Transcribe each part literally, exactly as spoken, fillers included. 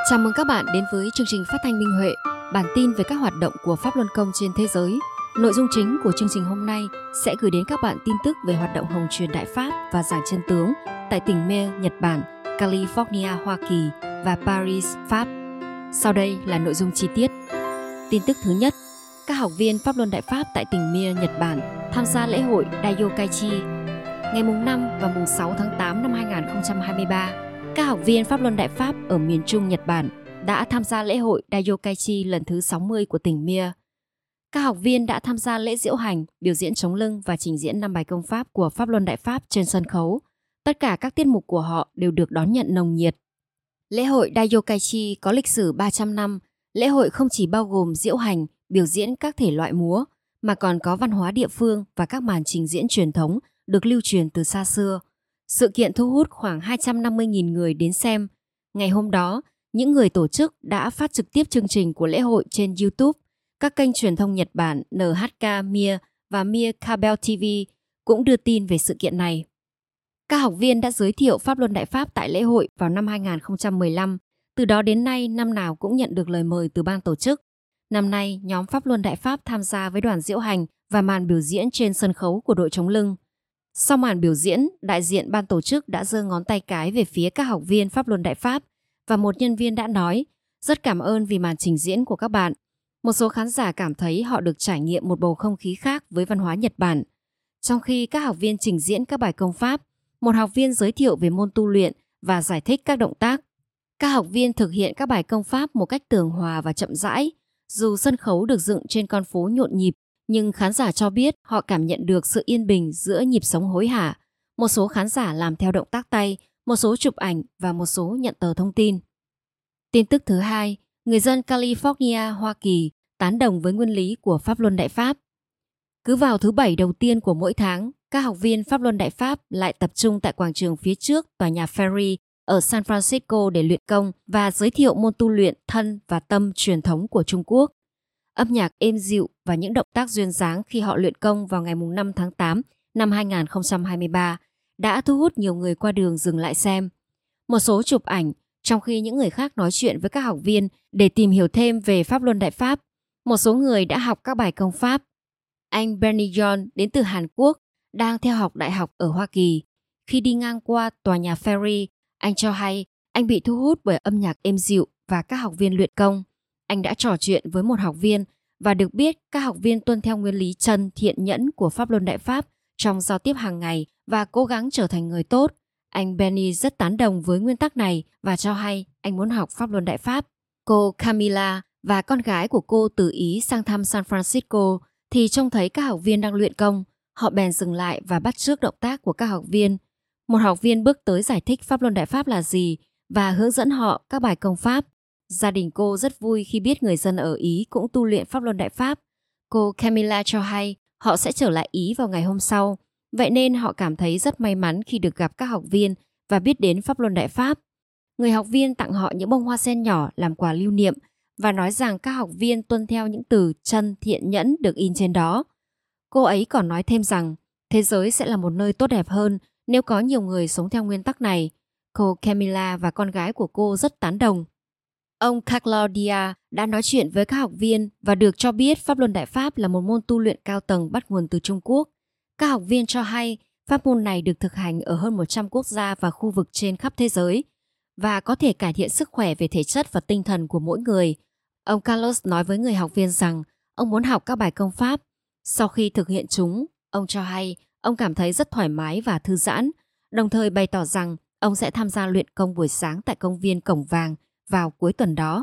Chào mừng các bạn đến với chương trình phát thanh Minh Huệ, bản tin về các hoạt động của Pháp Luân Công trên thế giới. Nội dung chính của chương trình hôm nay sẽ gửi đến các bạn tin tức về hoạt động Hồng Truyền Đại Pháp và Giảng Chân Tướng tại tỉnh Maine, Nhật Bản, California, Hoa Kỳ và Paris, Pháp. Sau đây là nội dung chi tiết. Tin tức thứ nhất, các học viên Pháp Luân Đại Pháp tại tỉnh Maine, Nhật Bản tham gia lễ hội Daiyokaichi. Ngày năm và sáu tháng tám năm hai nghìn không trăm hai mươi ba, các học viên Pháp Luân Đại Pháp ở miền Trung Nhật Bản đã tham gia lễ hội Daiyokaichi lần thứ sáu mươi của tỉnh Maine. Các học viên đã tham gia lễ diễu hành, biểu diễn chống lưng và trình diễn năm bài công pháp của Pháp Luân Đại Pháp trên sân khấu. Tất cả các tiết mục của họ đều được đón nhận nồng nhiệt. Lễ hội Daiyokaichi có lịch sử ba trăm năm. Lễ hội không chỉ bao gồm diễu hành, biểu diễn các thể loại múa, mà còn có văn hóa địa phương và các màn trình diễn truyền thống được lưu truyền từ xa xưa. Sự kiện thu hút khoảng hai trăm năm mươi nghìn người đến xem. Ngày hôm đó, những người tổ chức đã phát trực tiếp chương trình của lễ hội trên YouTube. Các kênh truyền thông Nhật Bản en hát ca Maine và Maine Cable ti vi cũng đưa tin về sự kiện này. Các học viên đã giới thiệu Pháp Luân Đại Pháp tại lễ hội vào năm hai nghìn không trăm mười lăm. Từ đó đến nay, năm nào cũng nhận được lời mời từ ban tổ chức. Năm nay, nhóm Pháp Luân Đại Pháp tham gia với đoàn diễu hành và màn biểu diễn trên sân khấu của đội chống lưng. Sau màn biểu diễn, đại diện ban tổ chức đã giơ ngón tay cái về phía các học viên Pháp Luân Đại Pháp và một nhân viên đã nói, rất cảm ơn vì màn trình diễn của các bạn. Một số khán giả cảm thấy họ được trải nghiệm một bầu không khí khác với văn hóa Nhật Bản. Trong khi các học viên trình diễn các bài công pháp, một học viên giới thiệu về môn tu luyện và giải thích các động tác. Các học viên thực hiện các bài công pháp một cách tường hòa và chậm rãi. Dù sân khấu được dựng trên con phố nhộn nhịp, nhưng khán giả cho biết họ cảm nhận được sự yên bình giữa nhịp sống hối hả. Một số khán giả làm theo động tác tay, một số chụp ảnh và một số nhận tờ thông tin. Tin tức thứ hai, người dân California, Hoa Kỳ tán đồng với nguyên lý của Pháp Luân Đại Pháp. Cứ vào thứ bảy đầu tiên của mỗi tháng, các học viên Pháp Luân Đại Pháp lại tập trung tại quảng trường phía trước tòa nhà Ferry ở San Francisco để luyện công và giới thiệu môn tu luyện thân và tâm truyền thống của Trung Quốc. Âm nhạc êm dịu và những động tác duyên dáng khi họ luyện công vào ngày năm tháng tám năm hai nghìn không trăm hai mươi ba đã thu hút nhiều người qua đường dừng lại xem. Một số chụp ảnh, trong khi những người khác nói chuyện với các học viên để tìm hiểu thêm về Pháp Luân Đại Pháp. Một số người đã học các bài công pháp. Anh Benny John đến từ Hàn Quốc, đang theo học đại học ở Hoa Kỳ. Khi đi ngang qua tòa nhà Ferry, anh cho hay anh bị thu hút bởi âm nhạc êm dịu và các học viên luyện công. Anh đã trò chuyện với một học viên và được biết các học viên tuân theo nguyên lý chân thiện nhẫn của Pháp Luân Đại Pháp trong giao tiếp hàng ngày và cố gắng trở thành người tốt. Anh Benny rất tán đồng với nguyên tắc này và cho hay anh muốn học Pháp Luân Đại Pháp. Cô Camila và con gái của cô từ Ý sang thăm San Francisco thì trông thấy các học viên đang luyện công. Họ bèn dừng lại và bắt chước động tác của các học viên. Một học viên bước tới giải thích Pháp Luân Đại Pháp là gì và hướng dẫn họ các bài công pháp. Gia đình cô rất vui khi biết người dân ở Ý cũng tu luyện Pháp Luân Đại Pháp. Cô Camila cho hay họ sẽ trở lại Ý vào ngày hôm sau. Vậy nên họ cảm thấy rất may mắn khi được gặp các học viên và biết đến Pháp Luân Đại Pháp. Người học viên tặng họ những bông hoa sen nhỏ làm quà lưu niệm và nói rằng các học viên tuân theo những từ chân thiện nhẫn được in trên đó. Cô ấy còn nói thêm rằng thế giới sẽ là một nơi tốt đẹp hơn nếu có nhiều người sống theo nguyên tắc này. Cô Camila và con gái của cô rất tán đồng. Ông Claudia đã nói chuyện với các học viên và được cho biết Pháp Luân Đại Pháp là một môn tu luyện cao tầng bắt nguồn từ Trung Quốc. Các học viên cho hay pháp môn này được thực hành ở hơn một trăm quốc gia và khu vực trên khắp thế giới và có thể cải thiện sức khỏe về thể chất và tinh thần của mỗi người. Ông Carlos nói với người học viên rằng ông muốn học các bài công pháp. Sau khi thực hiện chúng, ông cho hay ông cảm thấy rất thoải mái và thư giãn, đồng thời bày tỏ rằng ông sẽ tham gia luyện công buổi sáng tại công viên Cổng Vàng vào cuối tuần đó.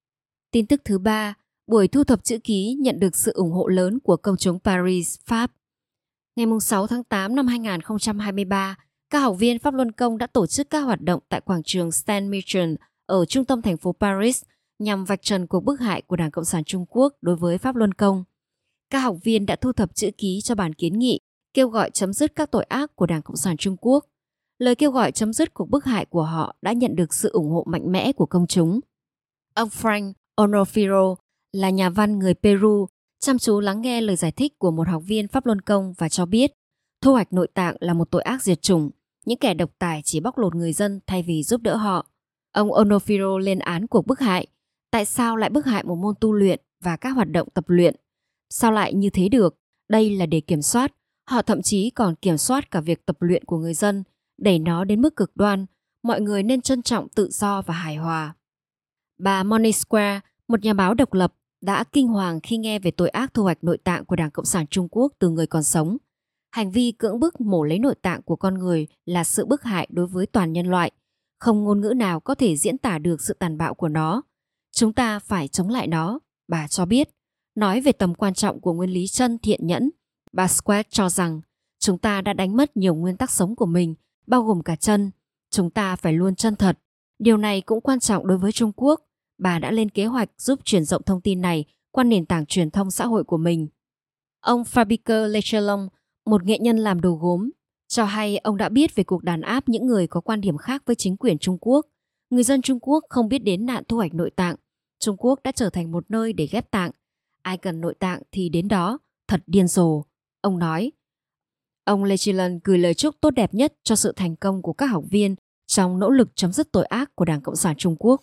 Tin tức thứ ba, buổi thu thập chữ ký nhận được sự ủng hộ lớn của công chúng Paris, Pháp. Ngày sáu tháng tám năm hai nghìn không trăm hai mươi ba, các học viên Pháp Luân Công đã tổ chức các hoạt động tại quảng trường Saint-Michel ở trung tâm thành phố Paris nhằm vạch trần cuộc bức hại của Đảng Cộng sản Trung Quốc đối với Pháp Luân Công. Các học viên đã thu thập chữ ký cho bản kiến nghị kêu gọi chấm dứt các tội ác của Đảng Cộng sản Trung Quốc. Lời kêu gọi chấm dứt cuộc bức hại của họ đã nhận được sự ủng hộ mạnh mẽ của công chúng. Ông Frank Onofrio là nhà văn người Peru, chăm chú lắng nghe lời giải thích của một học viên Pháp Luân Công và cho biết thu hoạch nội tạng là một tội ác diệt chủng. Những kẻ độc tài chỉ bóc lột người dân thay vì giúp đỡ họ. Ông Onofrio lên án cuộc bức hại. Tại sao lại bức hại một môn tu luyện và các hoạt động tập luyện? Sao lại như thế được? Đây là để kiểm soát. Họ thậm chí còn kiểm soát cả việc tập luyện của người dân, đẩy nó đến mức cực đoan. Mọi người nên trân trọng tự do và hài hòa. Bà Monique Square, một nhà báo độc lập, đã kinh hoàng khi nghe về tội ác thu hoạch nội tạng của Đảng Cộng sản Trung Quốc từ người còn sống. Hành vi cưỡng bức mổ lấy nội tạng của con người là sự bức hại đối với toàn nhân loại. Không ngôn ngữ nào có thể diễn tả được sự tàn bạo của nó. Chúng ta phải chống lại nó, bà cho biết. Nói về tầm quan trọng của nguyên lý chân thiện nhẫn, bà Square cho rằng chúng ta đã đánh mất nhiều nguyên tắc sống của mình, bao gồm cả chân. Chúng ta phải luôn chân thật. Điều này cũng quan trọng đối với Trung Quốc. Bà đã lên kế hoạch giúp truyền rộng thông tin này qua nền tảng truyền thông xã hội của mình. Ông Fabrice Lechalon, một nghệ nhân làm đồ gốm, cho hay ông đã biết về cuộc đàn áp những người có quan điểm khác với chính quyền Trung Quốc. Người dân Trung Quốc không biết đến nạn thu hoạch nội tạng. Trung Quốc đã trở thành một nơi để ghép tạng. Ai cần nội tạng thì đến đó, thật điên rồ, ông nói. Ông Lechalon gửi lời chúc tốt đẹp nhất cho sự thành công của các học viên trong nỗ lực chấm dứt tội ác của Đảng Cộng sản Trung Quốc.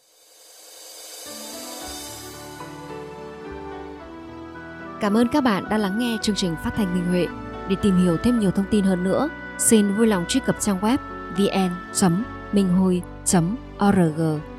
Cảm ơn các bạn đã lắng nghe chương trình phát thanh Minh Huệ. Để tìm hiểu thêm nhiều thông tin hơn nữa, xin vui lòng truy cập trang web vn chấm minh hui chấm org.